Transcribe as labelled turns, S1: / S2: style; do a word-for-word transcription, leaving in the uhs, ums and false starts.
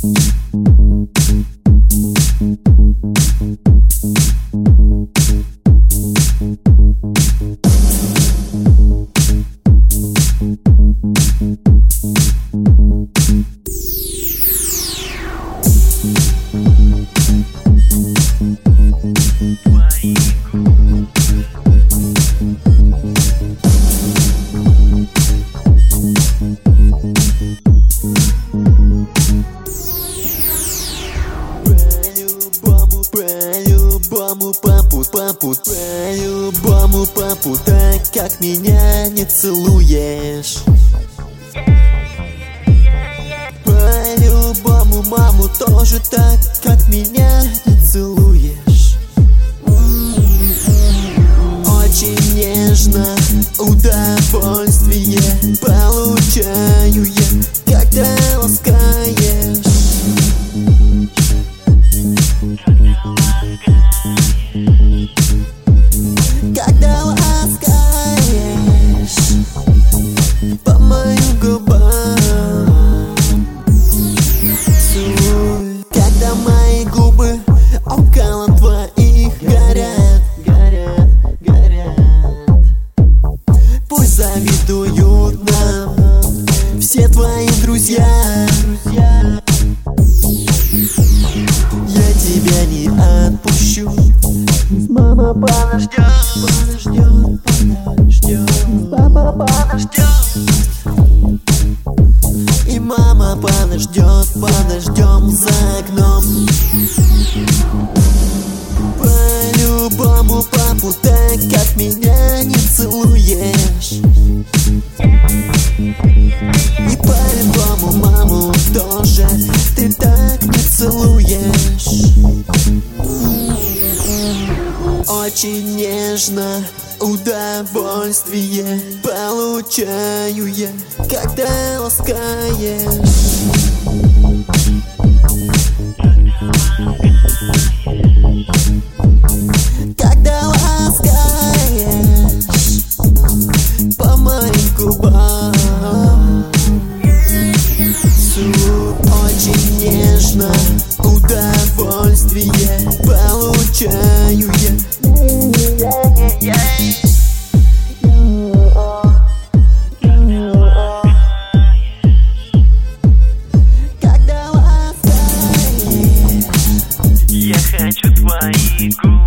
S1: По-любому папу, папу, по-любому папу, так как меня не целуешь. По-любому маму тоже так, как меня не целуешь. Очень нежно удовольствие получаю я, когда ласкаешь. Когда ласкаешь по моим губам, целуй. Когда мои губы около твоих горят, горят, горят. Пусть завидуют нам все твои друзья. Я тебя не отпущу. Мама подождет, подождет, подождет. Папа подождет. И мама подождет, подождем за окном. По-любому папу, так как меня не целуешь. И по-любому маму тоже ты так не целуешь. Очень нежно удовольствие получаю я, когда ласкаешь. Когда ласкаешь по моим губам, целуй. Очень нежно удовольствие получаю я. Когда ласкаешь,
S2: я хочу твои губы.